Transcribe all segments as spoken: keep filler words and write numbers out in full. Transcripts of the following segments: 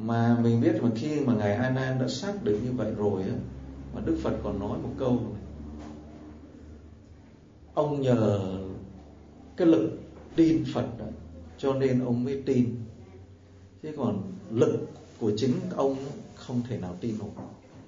Mà mình biết mà khi mà ngài A Nan đã xác định như vậy rồi á, mà Đức Phật còn nói một câu này: ông nhờ cái lực tin Phật đó, cho nên ông mới tin, chứ còn lực của chính ông không thể nào tin nổi.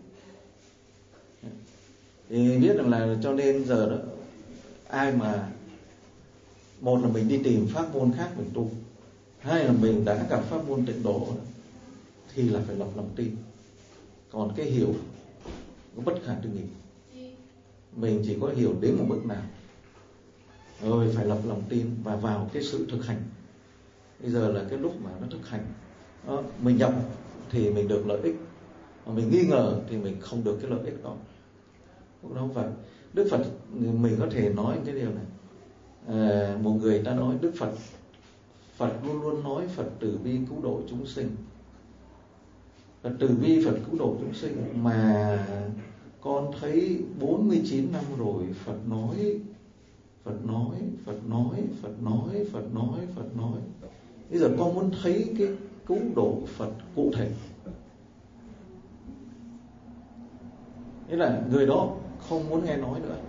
Thì biết rằng là cho nên giờ đó, ai mà một là mình đi tìm pháp môn khác mình tu, hai là mình đã gặp pháp môn tịnh độ thì là phải lập lòng tin. Còn cái hiểu nó bất khả tư nghị, mình chỉ có hiểu đến một mức nào rồi phải lập lòng tin và vào cái sự thực hành. Bây giờ là cái lúc mà nó thực hành đó, mình nhập thì mình được lợi ích, mà mình nghi ngờ thì mình không được cái lợi ích đó. Lúc đó vậy Đức Phật, mình có thể nói cái điều này. À, một người ta nói Đức Phật Phật luôn luôn nói Phật từ bi cứu độ chúng sinh, Phật từ bi, Phật cứu độ chúng sinh, mà con thấy bốn mươi chín năm rồi Phật nói Phật nói Phật nói Phật nói Phật nói Phật nói. Bây giờ con muốn thấy cái cứu độ Phật cụ thể. Thế là người đó không muốn nghe nói nữa.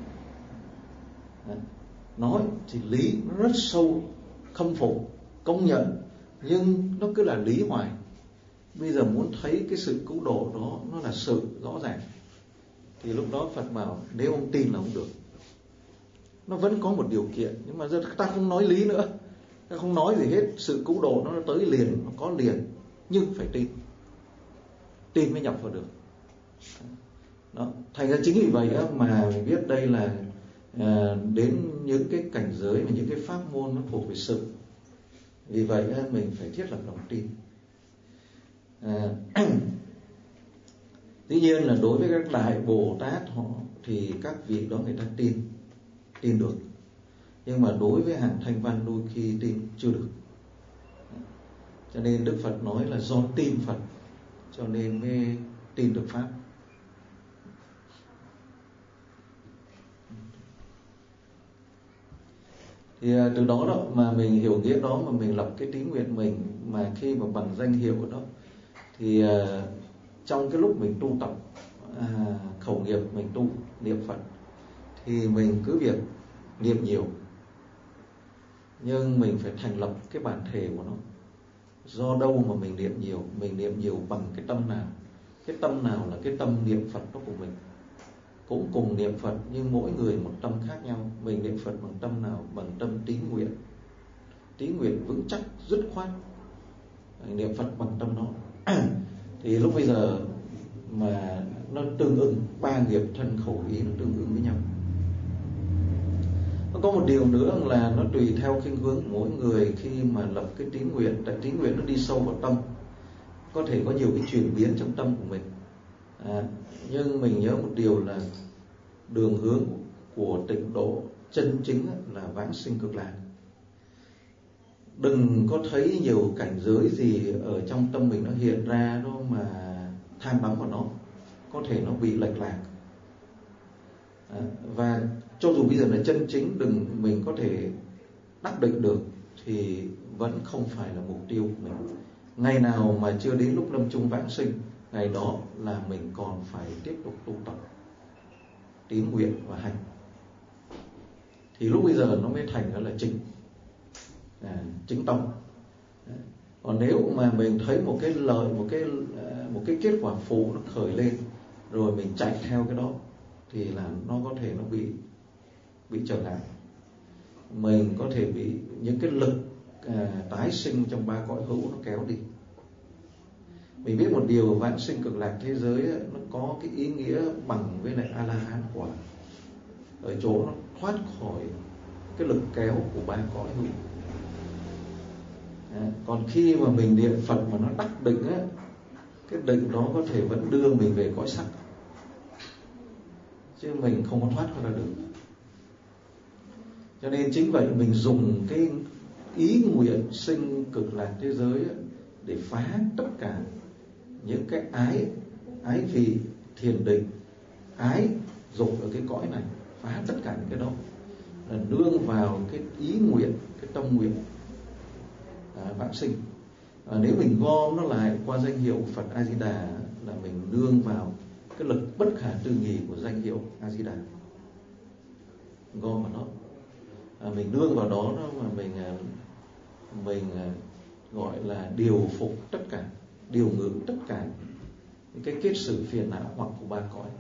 Nói thì lý nó rất sâu, khâm phục, công nhận, nhưng nó cứ là lý hoài. Bây giờ muốn thấy cái sự cứu độ đó nó là sự rõ ràng, thì lúc đó Phật bảo nếu ông tin là không được. Nó vẫn có một điều kiện, nhưng mà giờ ta không nói lý nữa, ta không nói gì hết. Sự cứu độ nó tới liền, nó có liền, nhưng phải tin. Tin mới nhập vào được đó. Thành ra chính vì vậy đó mà mình biết đây là à, đến những cái cảnh giới và những cái pháp môn nó thuộc về sự. Vì vậy mình phải thiết lập lòng tin. à, Tuy nhiên là đối với các đại Bồ Tát họ thì các vị đó người ta tin tin được, nhưng mà đối với hạng thanh văn đôi khi tin chưa được. Cho nên Đức Phật nói là do tin Phật cho nên mới tin được pháp. Thì từ đó đó mà mình hiểu nghĩa đó, mà mình lập cái tín nguyện mình, mà khi mà bằng danh hiệu của nó thì uh, trong cái lúc mình tu tập uh, khẩu nghiệp, mình tu niệm Phật thì mình cứ việc niệm nhiều, nhưng mình phải thành lập cái bản thể của nó. Do đâu mà mình niệm nhiều? Mình niệm nhiều bằng cái tâm nào? Cái tâm nào là cái tâm niệm Phật đó của mình? Cũng cùng niệm Phật nhưng mỗi người một tâm khác nhau. Mình niệm Phật bằng tâm nào? Bằng tâm tín nguyện, tín nguyện vững chắc, dứt khoát. Niệm Phật bằng tâm đó. Thì lúc bây giờ mà nó tương ứng, ba nghiệp thân khẩu ý nó tương ứng với nhau. Nó có một điều nữa là nó tùy theo khuynh hướng của mỗi người khi mà lập cái tín nguyện. Tại tín nguyện nó đi sâu vào tâm, có thể có nhiều cái chuyển biến trong tâm của mình. à, Nhưng mình nhớ một điều là đường hướng của tịnh độ chân chính là vãng sinh cực lạc. Đừng có thấy nhiều cảnh giới gì ở trong tâm mình nó hiện ra đó mà tham đắm vào nó, có thể nó bị lệch lạc. à, Và cho dù bây giờ là chân chính, đừng mình có thể đắc định được thì vẫn không phải là mục tiêu của mình. Ngày nào mà chưa đến lúc lâm chung vãng sinh, ngày đó là mình còn phải tiếp tục tu tập tín nguyện và hành, thì lúc bây giờ nó mới thành đó là chính à, chính tông. Còn nếu mà mình thấy một cái lợi, một cái một cái kết quả phụ nó khởi lên rồi mình chạy theo cái đó thì là nó có thể nó bị bị trở ngại. Mình có thể bị những cái lực à, tái sinh trong ba cõi hữu nó kéo đi. Mình biết một điều, vãng sinh cực lạc thế giới nó có cái ý nghĩa bằng với lại A-la-hán quả, ở chỗ nó thoát khỏi cái lực kéo của ba cõi hữu. à, Còn khi mà mình niệm Phật mà nó đắc định á, cái định đó có thể vẫn đưa mình về cõi sắc, chứ mình không có thoát ra được. Cho nên chính vậy mình dùng cái ý nguyện sinh cực lạc thế giới để phá tất cả những cái ái, ái vị, thiền định, ái dục ở cái cõi này, phá tất cả những cái đó, là nương vào cái ý nguyện, cái tâm nguyện à, vãng sinh. À, nếu mình gom nó lại qua danh hiệu Phật A Di Đà là mình nương vào cái lực bất khả tư nghì của danh hiệu A Di Đà, gom vào nó, à, mình nương vào đó đó mà mình mình gọi là điều phục tất cả, điều ngự tất cả những cái kết sử phiền não hoặc của ba cõi.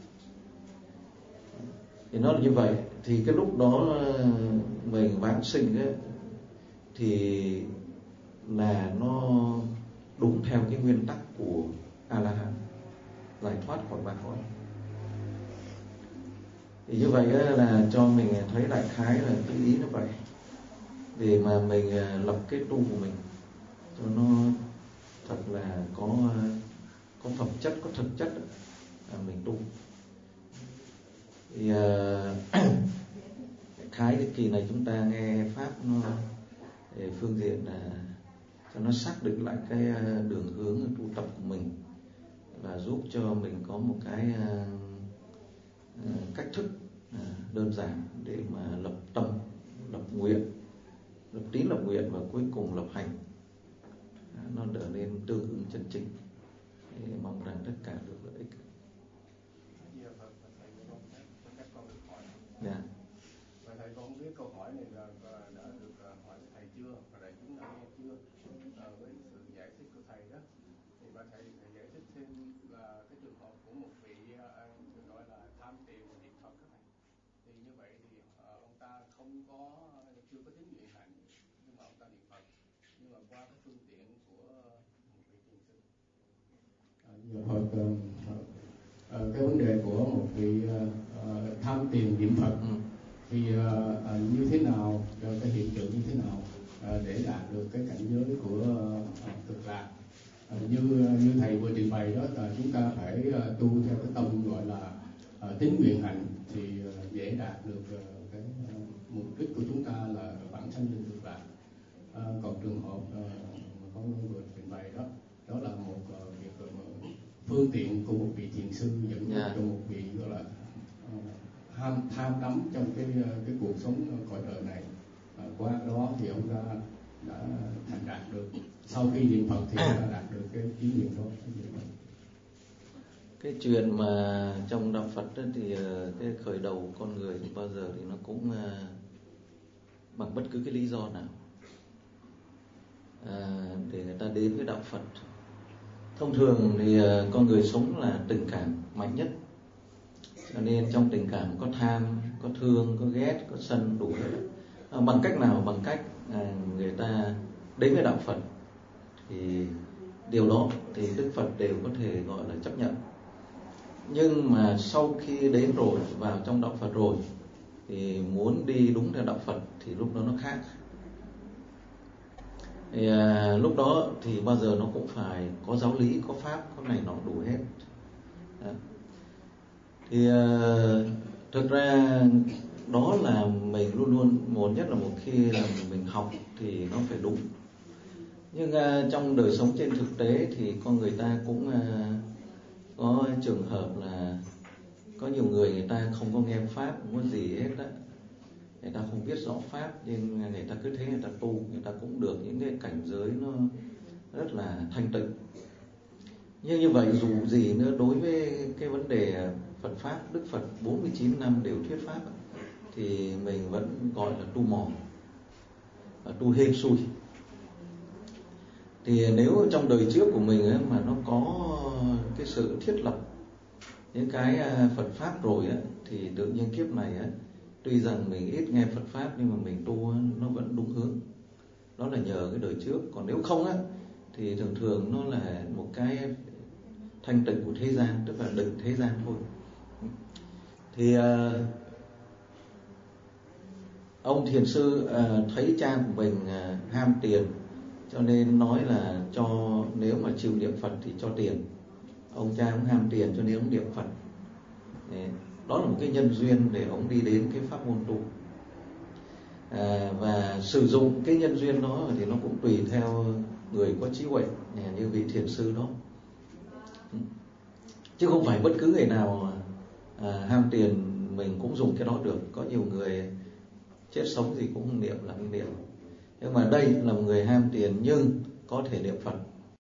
Thì nó là như vậy. Thì cái lúc đó mình vãng sinh ấy, thì là nó đúng theo cái nguyên tắc của A-la-hán, giải thoát khỏi ba cõi. Thì như vậy là cho mình thấy đại khái là cái ý nó vậy, để mà mình lập cái tu của mình cho nó thật là có có phẩm chất, có thực chất là mình tu. Thì uh, khái cái kỳ này chúng ta nghe pháp nó về phương diện là cho nó xác định lại cái đường hướng tu tập của mình, và giúp cho mình có một cái uh, cách thức uh, đơn giản để mà lập tâm, lập nguyện, lập tín, lập nguyện và cuối cùng lập hành, uh, nó trở nên tương ứng chân chính. Thì mong rằng tất cả được lợi ích. Dạ. Và thầy con không biết câu hỏi này là đã được hỏi với thầy chưa, và đại chúng đã nghe chưa, à, với sự giải thích của thầy đó. Thì và thầy, thầy giải thích thêm là cái trường hợp của một vị uh, gọi là tham tiền và niệm Phật các thầy. Thì như vậy thì uh, ông ta không có chưa có tín nguyện hạnh, nhưng mà ông ta niệm Phật, nhưng mà qua cái phương tiện của một vị thiền sư. À, Phật, uh, uh, cái vấn đề của một vị uh, tham tiền niệm Phật ừ. thì uh, uh, như thế nào, uh, cái hiện tượng như thế nào uh, để đạt được cái cảnh giới của uh, cực lạc. Uh, như như thầy vừa trình bày đó, là chúng ta phải uh, tu theo cái tông gọi là uh, tín nguyện hạnh thì uh, dễ đạt được uh, cái uh, mục đích của chúng ta là bản sanh lên cực lạc. Uh, còn trường hợp uh, mà con vừa trình bày đó, đó là một uh, việc uh, phương tiện của một vị thiền sư dẫn dắt cho một vị gọi là uh, tham tham đắm trong cái cái cuộc sống cõi đời này. Uh, qua đó thì ông ta đã thành đạt được, sau khi niệm Phật thì ông ta đạt được cái ý nguyện đó. Cái chuyện mà trong đạo Phật đó thì cái khởi đầu của con người thì bao giờ thì nó cũng uh, bằng bất cứ cái lý do nào à, để người ta đến với đạo Phật. Thông thường thì uh, con người sống là tình cảm mạnh nhất, cho nên trong tình cảm có tham, có thương, có ghét, có sân, đủ hết. À, bằng cách nào? Bằng cách à, người ta đến với đạo Phật thì điều đó thì Đức Phật đều có thể gọi là chấp nhận. Nhưng mà sau khi đến rồi, vào trong đạo Phật rồi, thì muốn đi đúng theo đạo Phật thì lúc đó nó khác. Thì, à, lúc đó thì bao giờ nó cũng phải có giáo lý, có pháp, có này nọ đủ hết. Đó. Thì uh, thực ra đó là mình luôn luôn muốn nhất là một khi là mình học thì nó phải đúng. Nhưng uh, trong đời sống trên thực tế thì con người ta cũng uh, có trường hợp là có nhiều người người ta không có nghe pháp, không có gì hết đó, người ta không biết rõ pháp, nhưng người ta cứ thế người ta tu, người ta cũng được những cái cảnh giới nó rất là thanh tịnh. Nhưng như vậy dù gì nữa, đối với cái vấn đề Phật pháp, Đức Phật bốn mươi chín năm đều thuyết pháp, thì mình vẫn gọi là tu mò, tu hên xui. Thì nếu trong đời trước của mình ấy, mà nó có cái sự thiết lập những cái Phật pháp rồi ấy, thì tự nhiên kiếp này ấy, tuy rằng mình ít nghe Phật pháp nhưng mà mình tu nó vẫn đúng hướng. Đó là nhờ cái đời trước. Còn nếu không á, thì thường thường nó là một cái thanh tịnh của thế gian, tức là định thế gian thôi. Thì uh, ông thiền sư uh, thấy cha của mình uh, ham tiền, cho nên nói là cho, nếu mà chịu niệm Phật thì cho tiền. Ông cha cũng ham tiền cho nên ông niệm Phật. Đấy. Đó là một cái nhân duyên để ông đi đến cái pháp môn tu. À, và sử dụng cái nhân duyên đó thì nó cũng tùy theo người có trí huệ, như vị thiền sư đó, chứ không phải bất cứ người nào à, ham tiền mình cũng dùng cái đó được. Có nhiều người chết sống gì cũng niệm là niệm, nhưng mà đây là một người ham tiền nhưng có thể niệm Phật